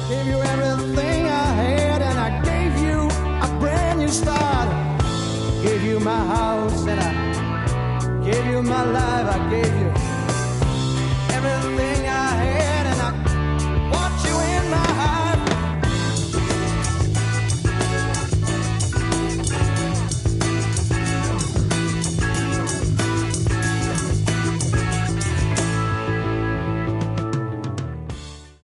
Gave you everything I had, and I gave you a brand new start. Gave you my house, and I gave you my life. I gave you everything I had.